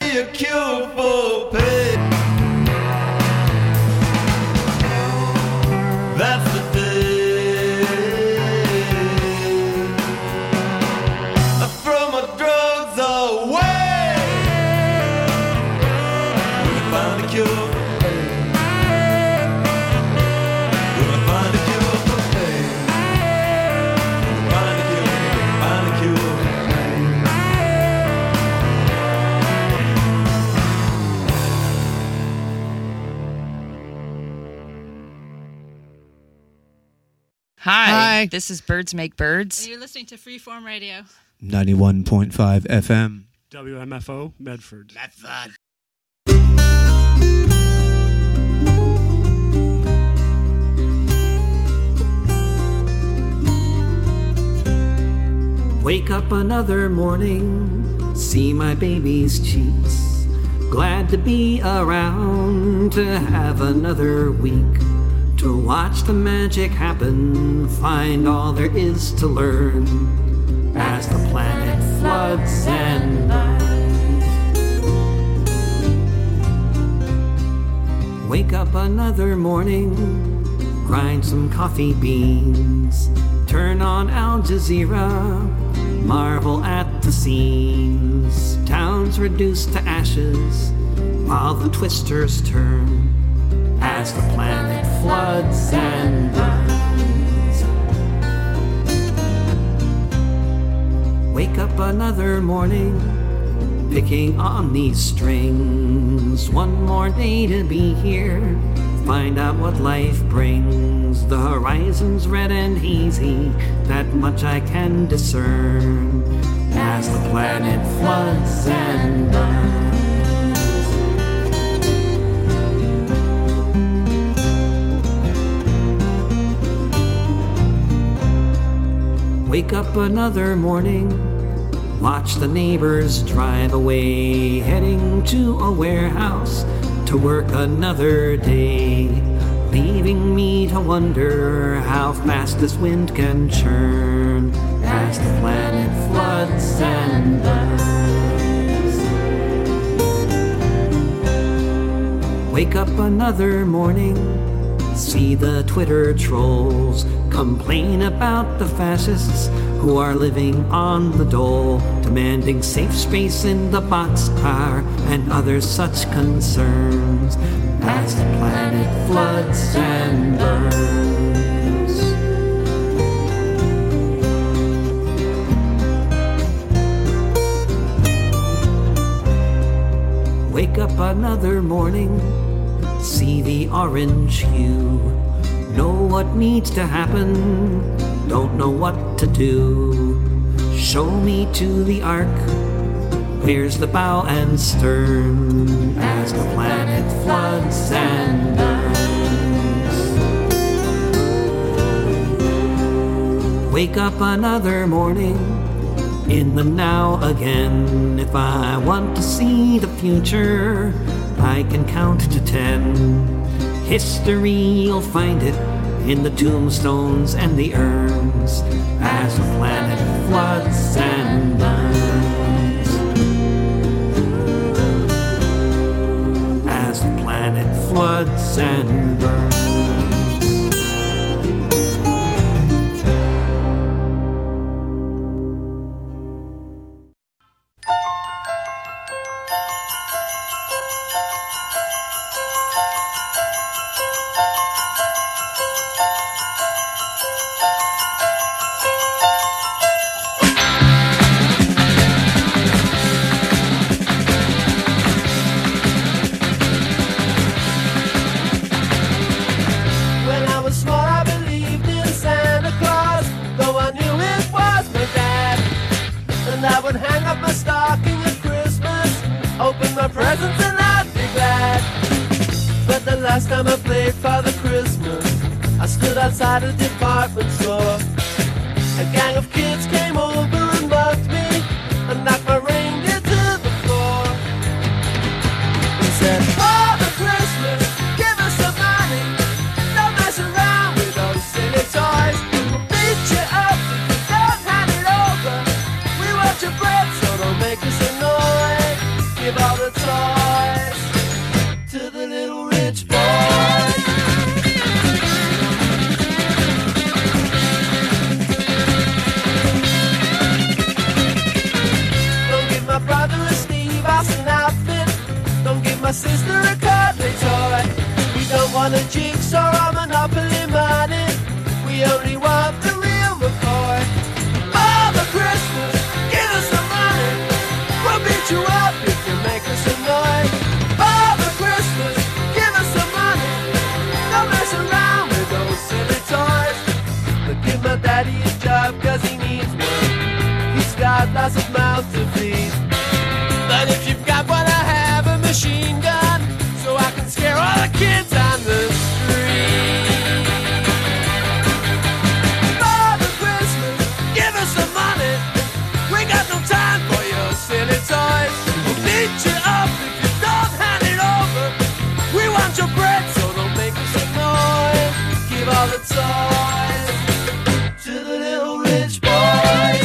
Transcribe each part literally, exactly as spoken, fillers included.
be a cure for pain. That's the day. I throw my drugs away. Gonna find a cure for pain. Gonna find a cure for pain. Gonna find a cure, find a cure for pain. Hi, Hi. this is Birds Make Birds. And you're listening to Freeform Radio. ninety-one point five F M. W M F O, Medford. Medford. Wake up another morning, see my baby's cheeks. Glad to be around to have another week. To watch the magic happen, find all there is to learn as the planet floods and burns. Wake up another morning, grind some coffee beans, turn on Al Jazeera, marvel at the scenes. Towns reduced to ashes while the twisters turn as the planet floods and burns. Wake up another morning, picking on these strings. One more day to be here, find out what life brings. The horizon's red and hazy, that much I can discern as the planet floods and burns. Wake up another morning, watch the neighbors drive away, heading to a warehouse to work another day, leaving me to wonder how fast this wind can churn as the planet floods and burns. Wake up another morning, see the Twitter trolls complain about the fascists who are living on the dole, demanding safe space in the boxcar and other such concerns as the planet floods and burns. Wake up another morning, see the orange hue, know what needs to happen, don't know what to do. Show me to the ark, where's the bow and stern as the planet floods and burns. Wake up another morning, in the now again. If I want to see the future, I can count to ten. History, you'll find it in the tombstones and the urns as the planet floods and burns. As the planet floods and burns. Last time I played Father Christmas, I stood outside a department store. A gang of kids came over and mugged me and knocked my reindeer to the floor. They said, Father Christmas, give us some money. Don't mess around with those silly toys. We'll beat you up if you don't hand it over. We want your bread, so don't make us annoyed. Give all the toys to the little rich boys. Don't give my brother a Steve Austin outfit. Don't give my sister a cuddly toy. We don't want a jigsaw or Monopoly money. We only want the real McCoy. Father Christmas, give us some money. We'll beat you up if you make us annoyed. Father Christmas, give us some money. Don't mess around with those silly toys. But give my daddy a job cause he needs one. He's got lots of mouths to feed. But if you've got one, I have a machine gun, so I can scare all the kids on the street. Father Christmas, give us some money. We got no time for your silly toys. We'll beat you up if you don't hand it over. We want your bread, so don't make us annoy. Give all the toys to the little rich boys.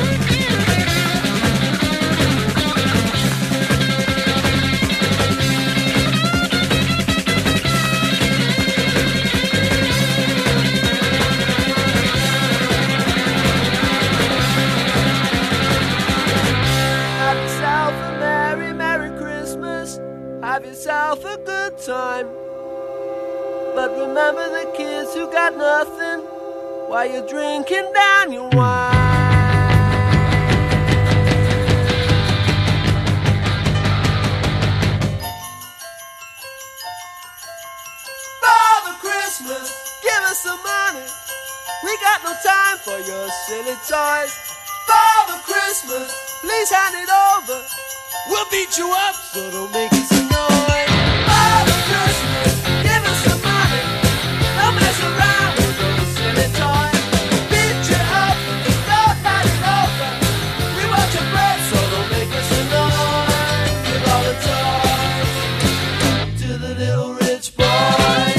Have yourself a merry, merry Christmas. Have yourself a good time. But remember the kids who got nothing while you're drinking down your wine. Father Christmas, give us some money. We got no time for your silly toys. Father Christmas, please hand it over. We'll beat you up, so don't make us annoyed. Father Christmas, give us some money. Don't mess around with those silly toys. Beat you up, don't hand it over. We want your bread, so don't make us annoyed. Give all the toys to the little rich boys.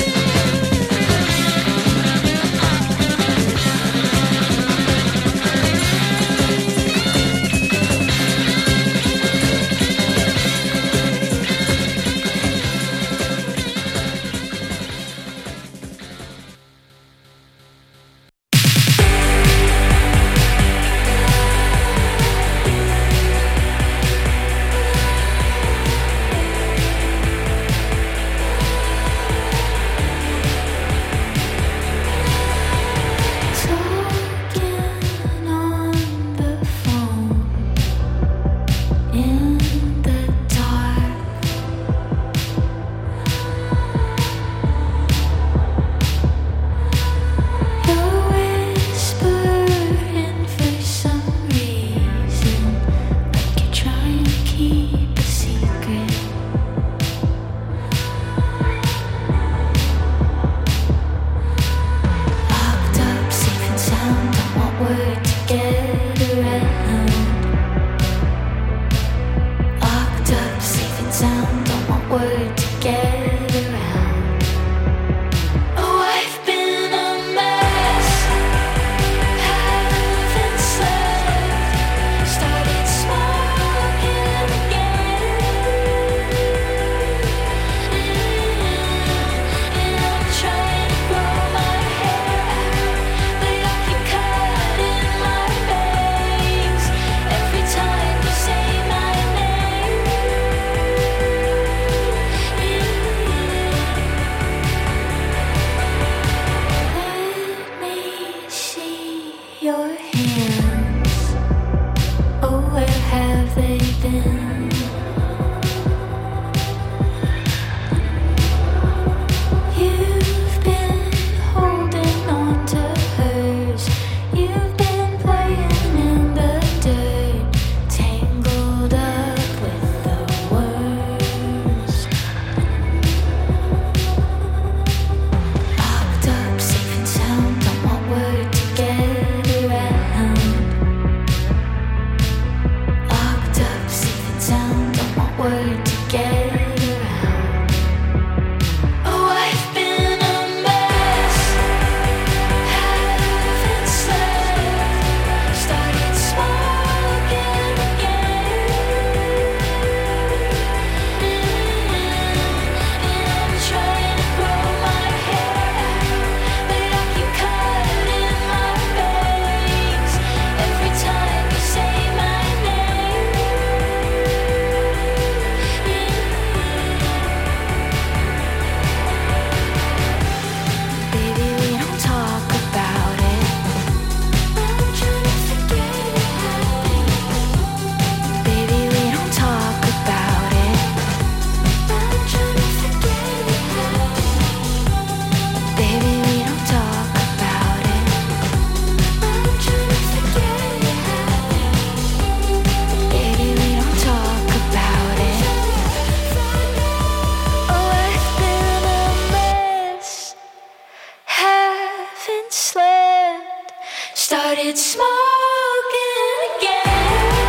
it's smoking again.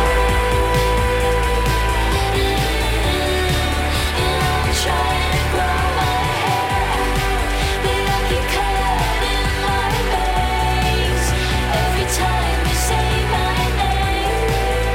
And I'm trying to grow my hair, but I get caught in my veins every time you say my name.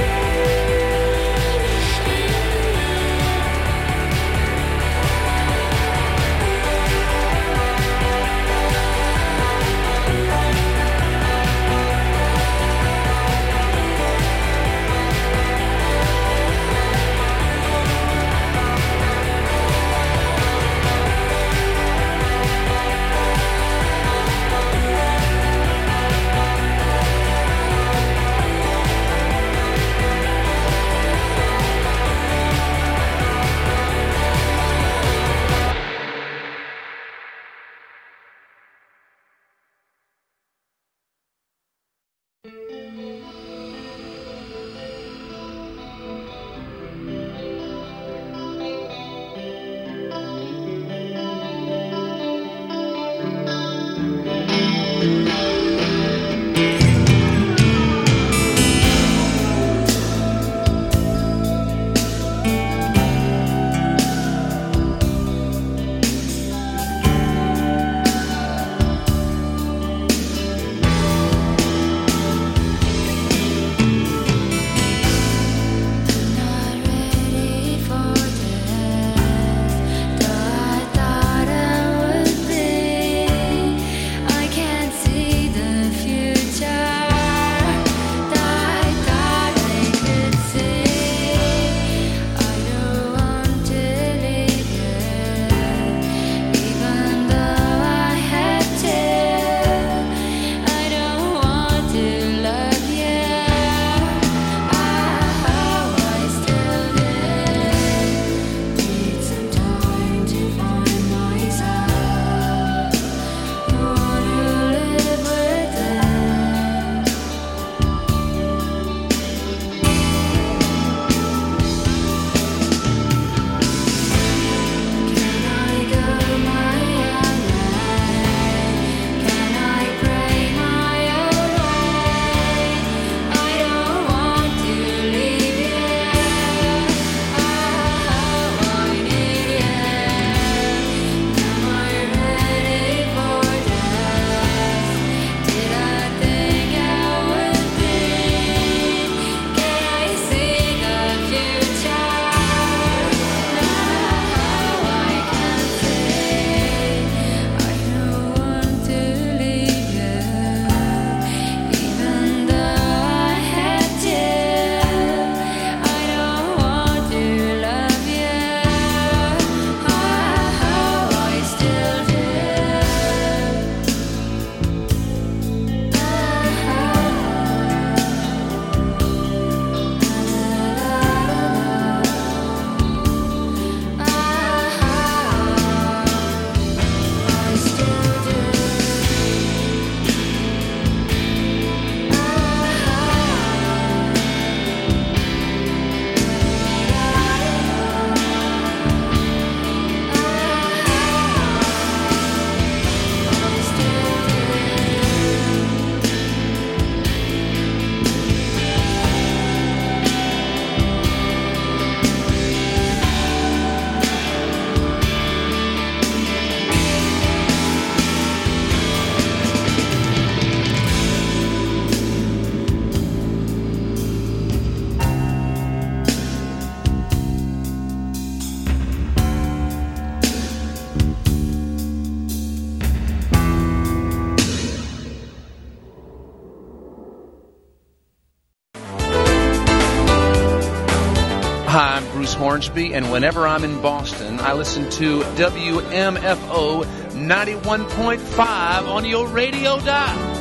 Hi, I'm Bruce Hornsby, and whenever I'm in Boston, I listen to W M F O ninety-one point five on your radio dial.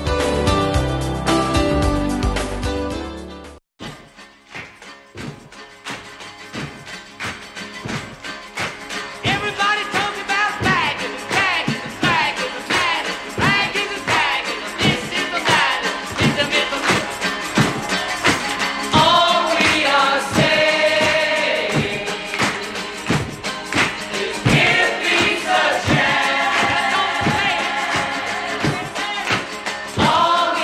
All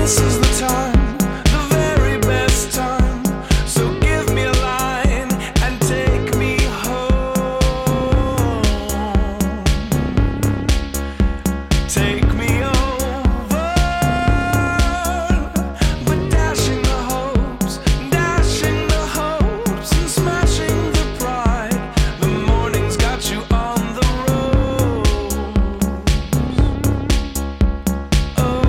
This is the time, the very best time. So give me a line and take me home. Take me over, but dashing the hopes, dashing the hopes, and smashing the pride. The morning's got you on the road. Oh,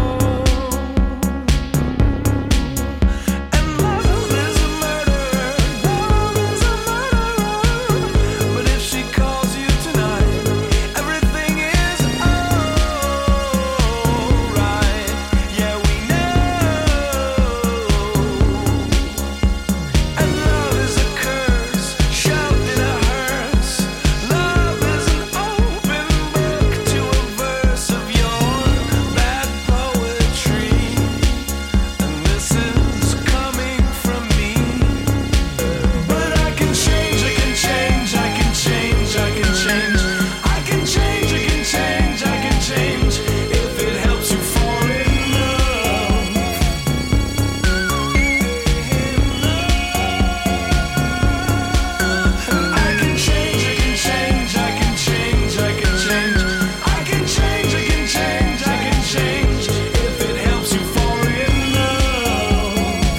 and love is a murderer, love is a murderer. But if she calls you tonight, everything is alright. Yeah, we know. And love is a curse, shoved in a hearse. Love is an open book to a verse of your bad poetry. And this is coming from me. But I can change, I can change, I can change, I can change. I can change, I can change, I can change. If it helps you fall in love. I can change, I can change, I can change, I can change. I can change, I can change, I can change. If it helps you fall in love.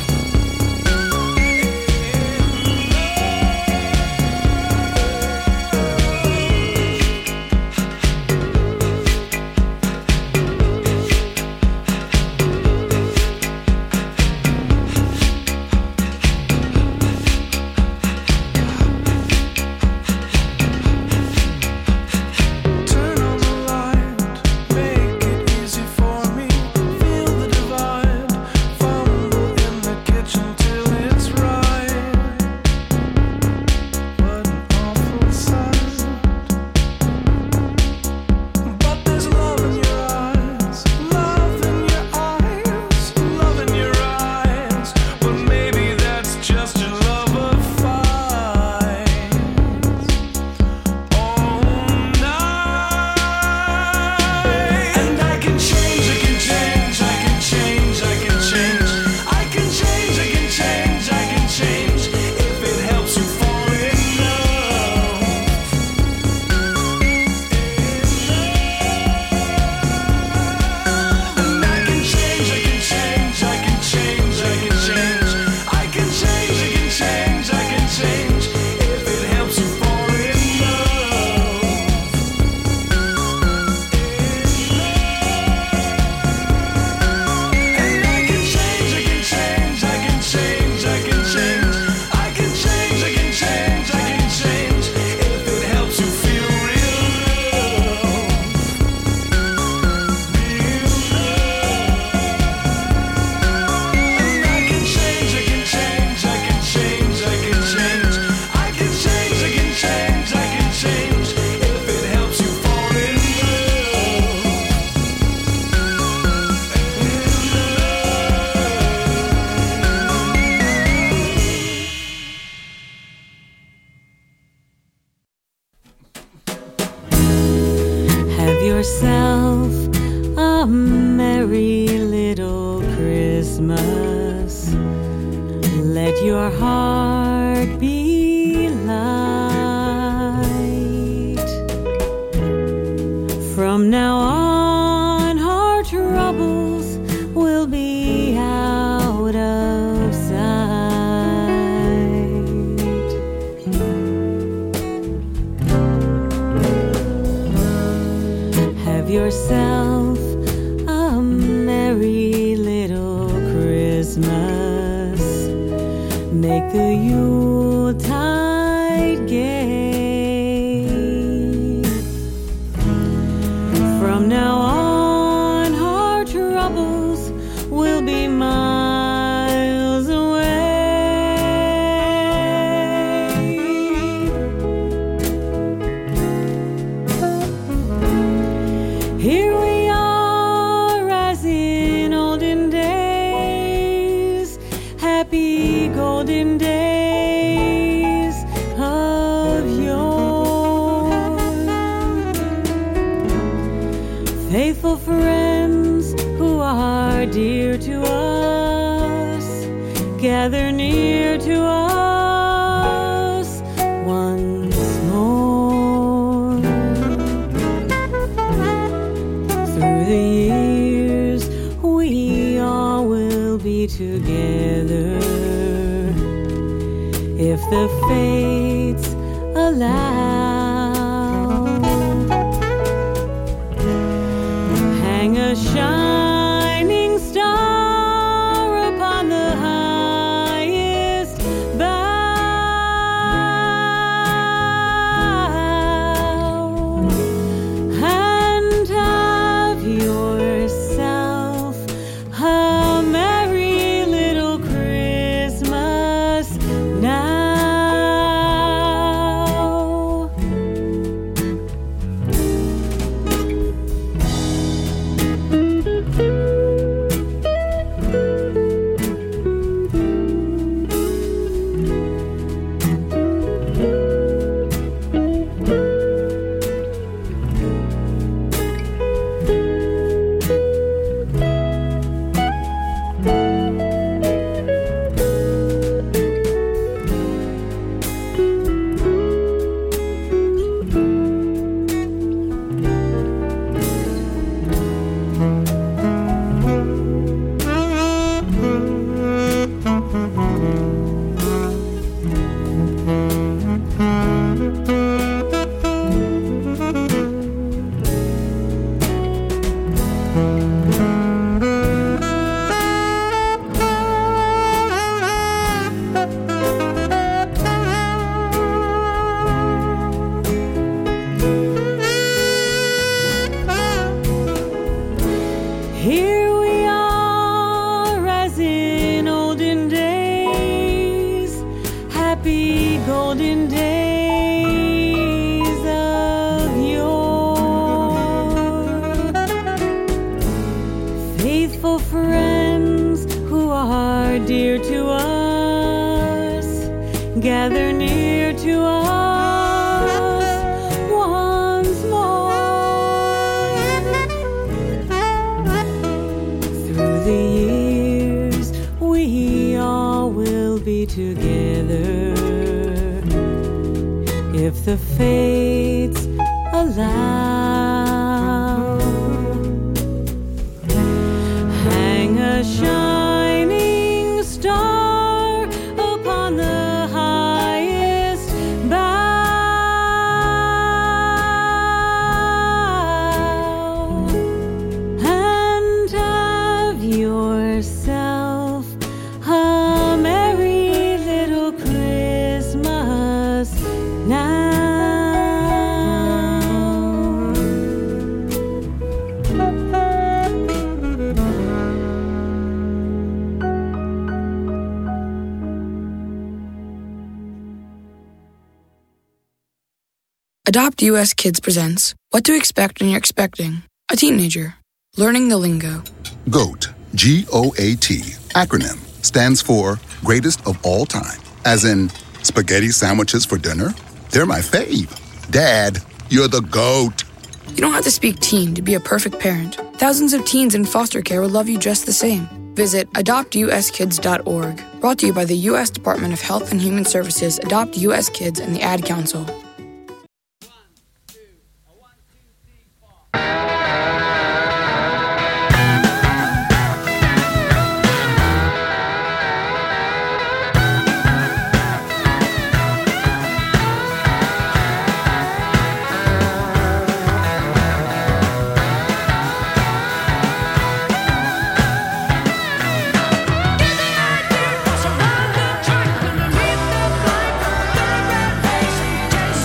Turn on the light, make it easy for me. Feel the divide, fumble in the kitchen till it's right. What an awful sight. But there's love in your eyes, love in your eyes, love in your eyes. But maybe that's just your love of fights. All night. And I can change, I can change, I can change, I can change. I can change, I can change, I can change. If it helps you fall in love. And I can change, I can change, I can change, I can change. I can change, I can change, I can change. If it helps you fall in love. And I can change, I can change, I can change, I can change. I can change, I can change, I can change. If it helps you feel real love. Real love. And I can change, I can change, I can change, I can change. I can change, I can change, I can change. If it helps you fall in love. Have yourself a merry little Christmas. Let your heart be light. From now on, our troubles will be out of sight. Have yourself a merry little Christmas. Make the Yuletide gay. From now on, our troubles will be miles away. Here we are as in olden days, happy golden days of yore. Faithful friends who are are dear to us, gather near to us once more. Through the years, we all will be together if the fates allow. Hang a shining star upon the highest bough, and have yourself a merry little Christmas now. Here we are as in olden days, happy golden days of yore. Faithful friends who are dear to us, gather near to us once more. Through the years, we all will be together if the fates allow. Hang a shining star upon the highest bough, and have yourself a merry little Christmas now. Adopt U S Kids presents What to Expect When You're Expecting a Teenager, Learning the Lingo. GOAT, G O A T, acronym, stands for Greatest of All Time. As in, spaghetti sandwiches for dinner? They're my fave. Dad, you're the GOAT. You don't have to speak teen to be a perfect parent. Thousands of teens in foster care will love you just the same. Visit adopt u s kids dot org. Brought to you by the U S Department of Health and Human Services, Adopt U S Kids, and the Ad Council. Chase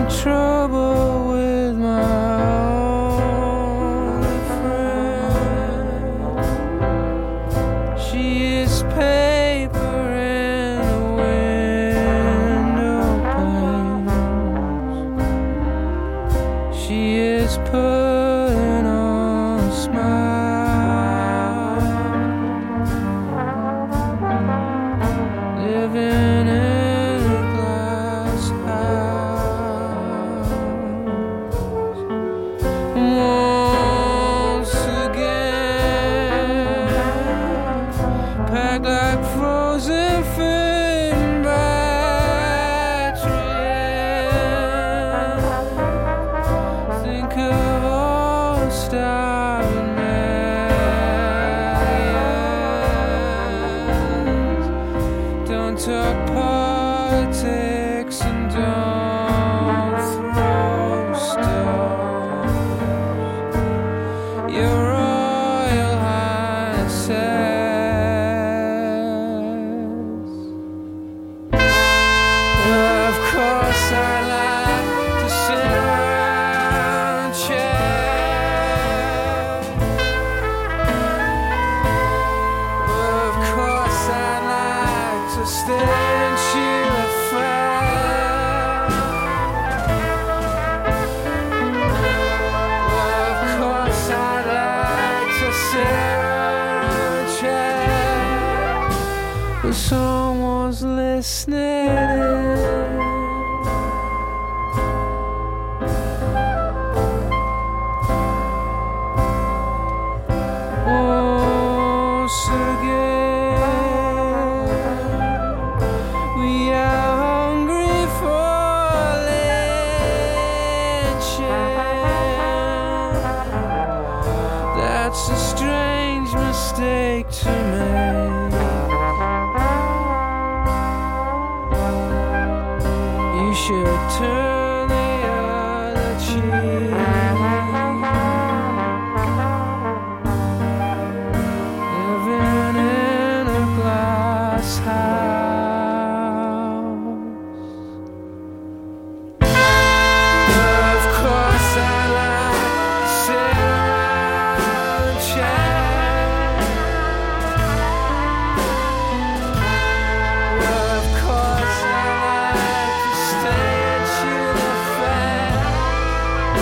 in trouble with my only friend. She is paper in the window panes. She is putting on a smile, living in a glass house. Once again, packed like frozen food and battery. Think of all the starving millions. Don't talk politics and don't throw stones, Your Royal Highnesses. Well, of course I like to sit around and chat. Well, of course I like to stay and chew the fat. Well, of course I like to sit around and chat, but someone's listening. Once again, we are hungry for lynching. That's a strange mistake to make. You should turn the other cheek. Living in a glass house. Of course I like to sit around and chat. Of course I like to stay and chew the fat.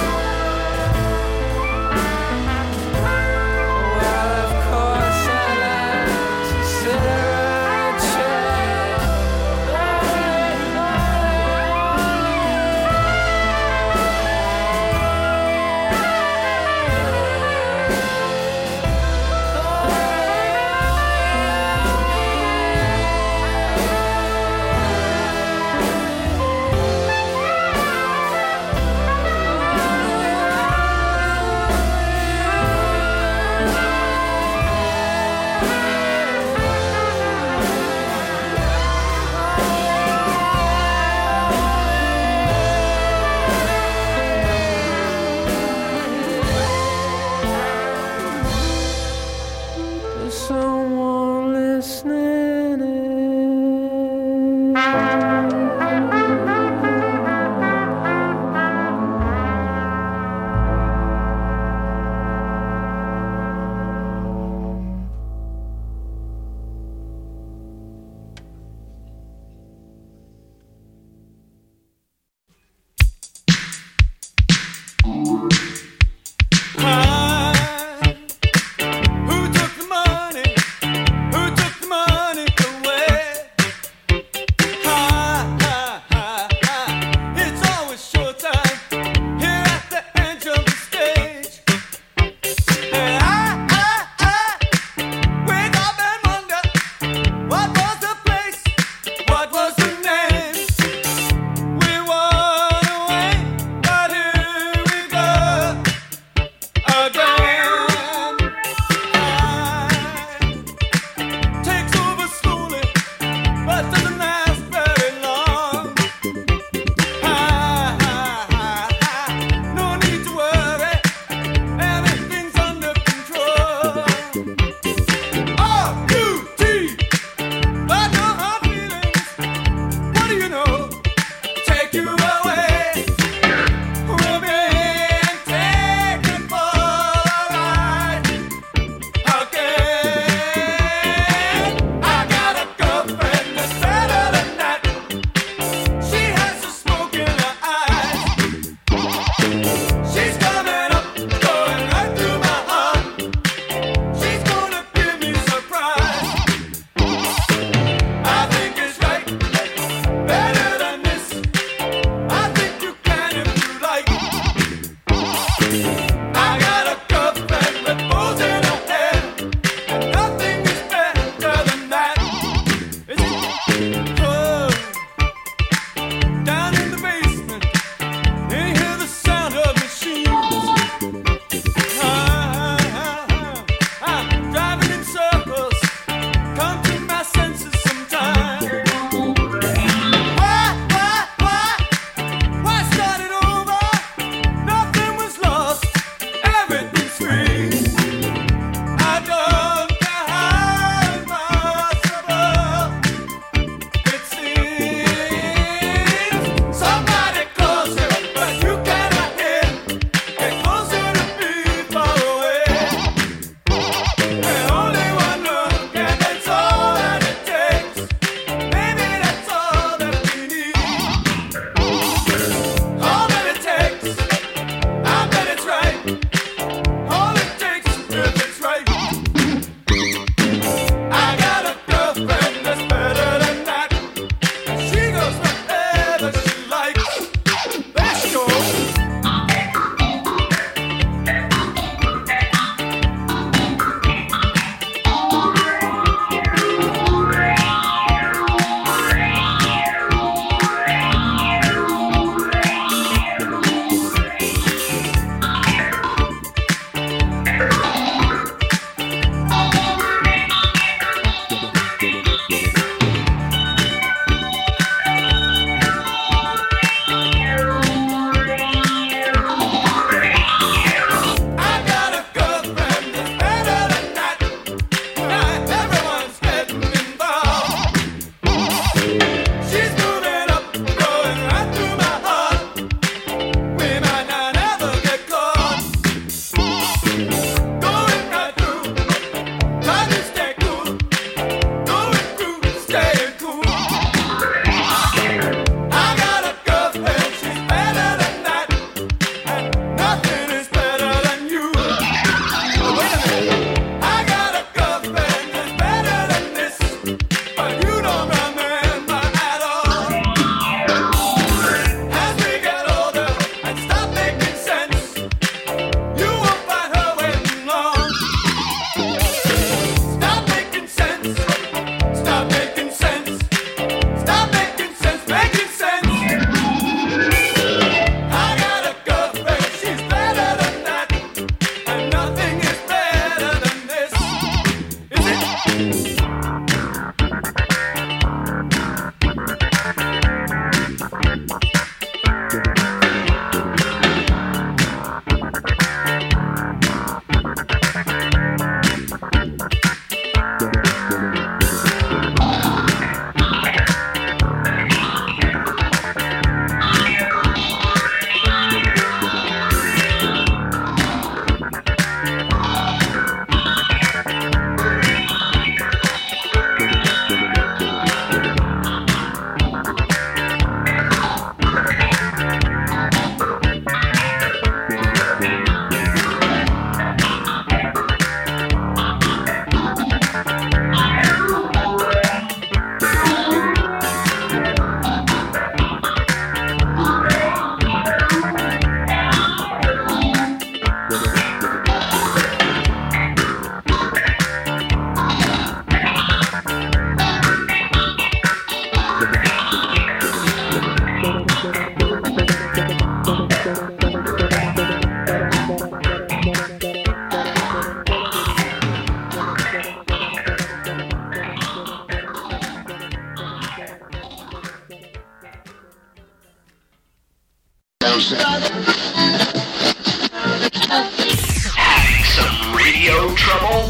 Having some radio trouble?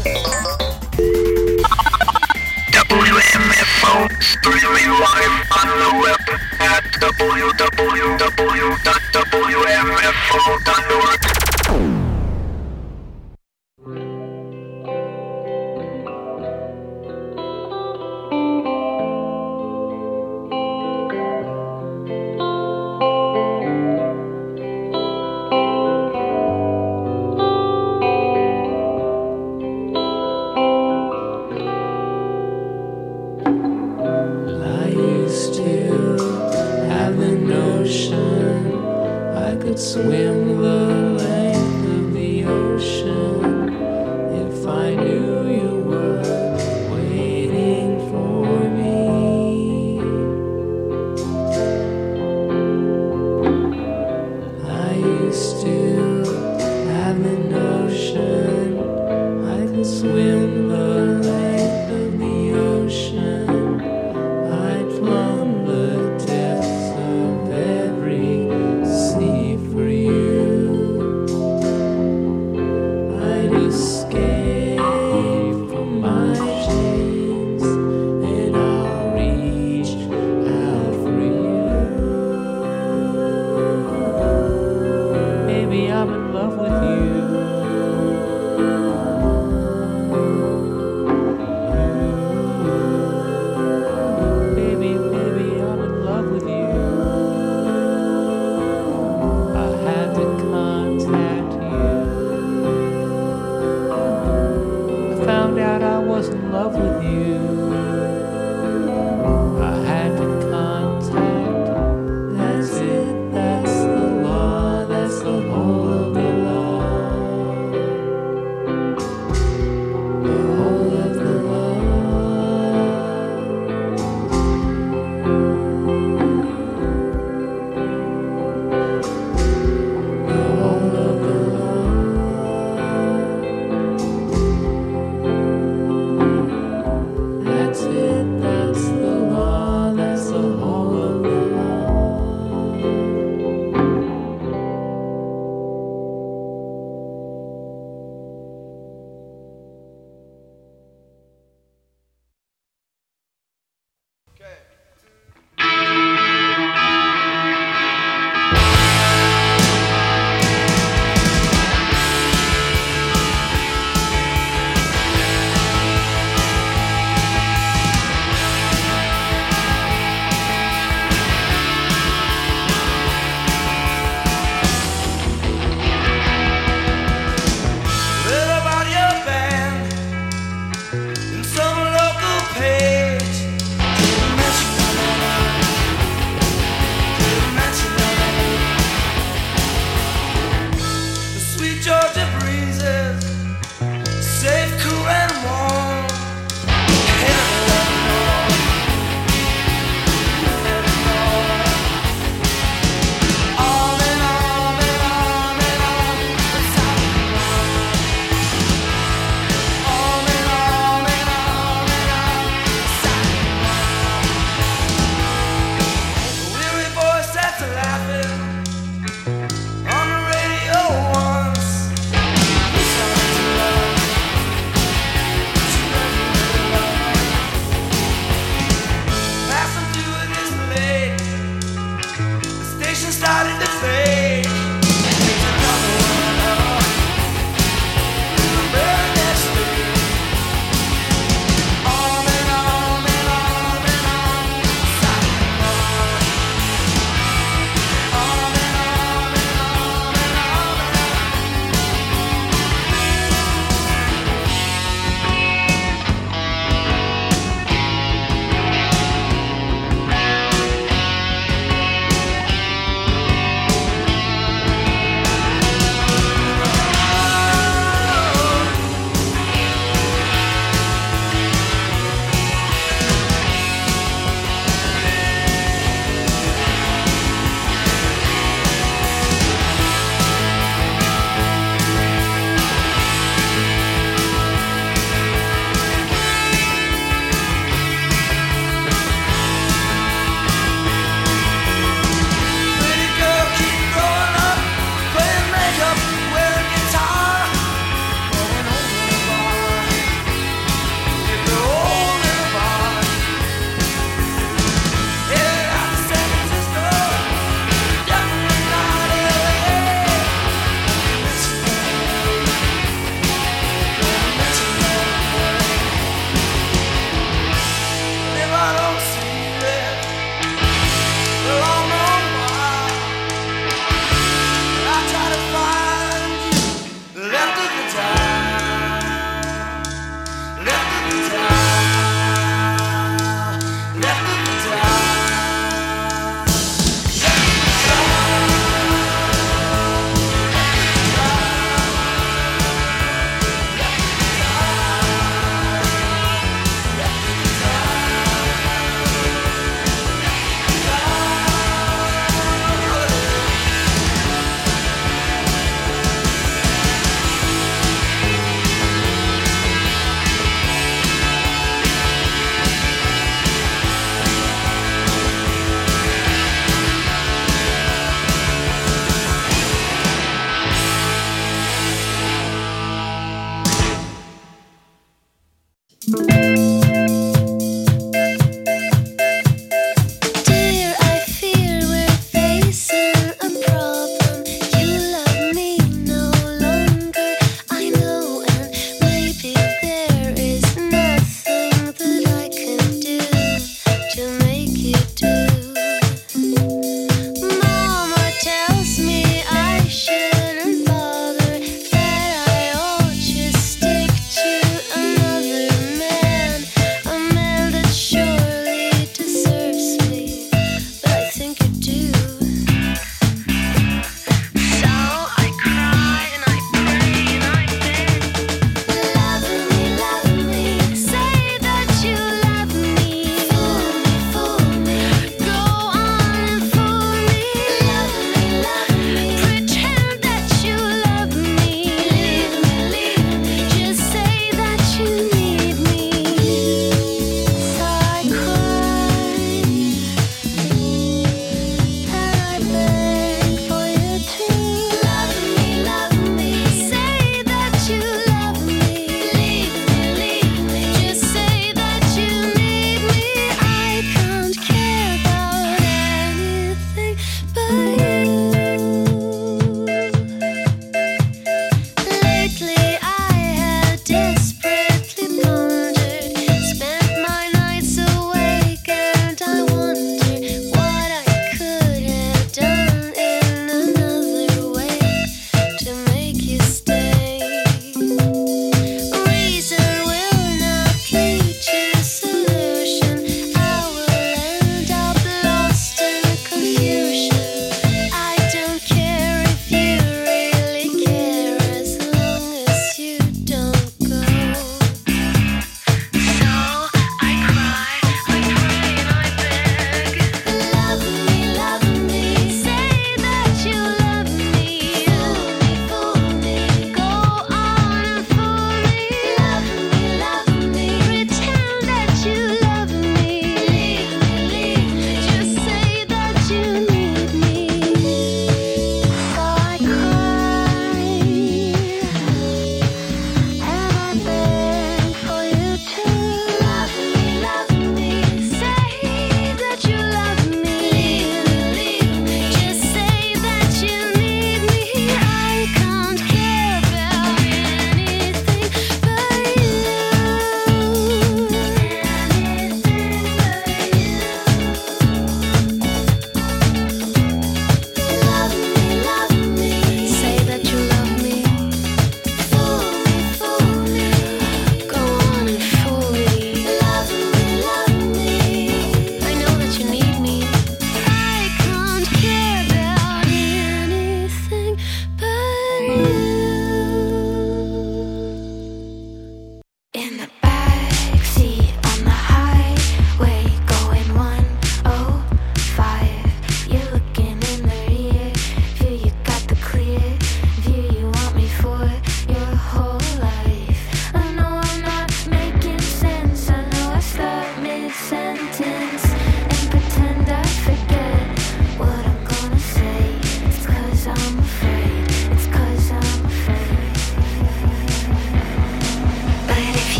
W M F O streaming live on the web at w w w dot w m f o dot org. Swim the length of the ocean if I knew you were waiting for me. I used to have a notion I could swim the length of the ocean. I'd plumb the depths of every sea for you. I'd escape from my chains and I'll reach out for you. Maybe I'm in love with you. Baby, baby, I'm in love with you. Found out I was in love with you. I had to contact. That's it, that's the law, that's the whole of the law.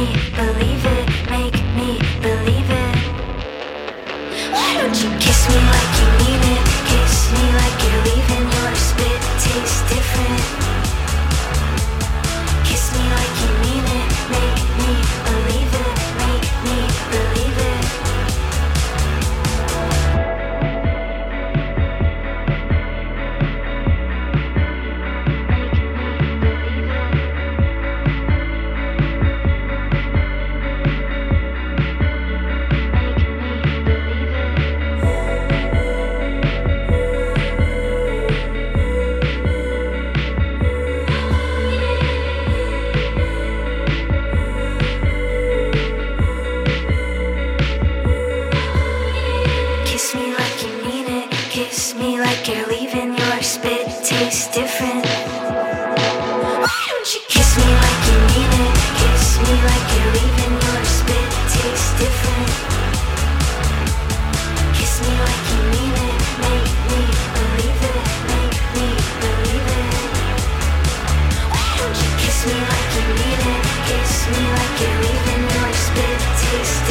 believe it, make me believe it. Why don't you kiss me like you mean it? Kiss me like you're leaving, your spit tastes different. Kiss me like you mean it, make me believe it, make me believe it. Kiss me like you mean it, kiss me like you're leaving, your spit tastes different. Why don't you kiss me like you mean it, kiss me like you're leaving, your spit tastes different. Kiss me like you mean it, make me believe it, make me believe it. Why don't you kiss me like you mean it, kiss me like you're leaving, your spit tastes different.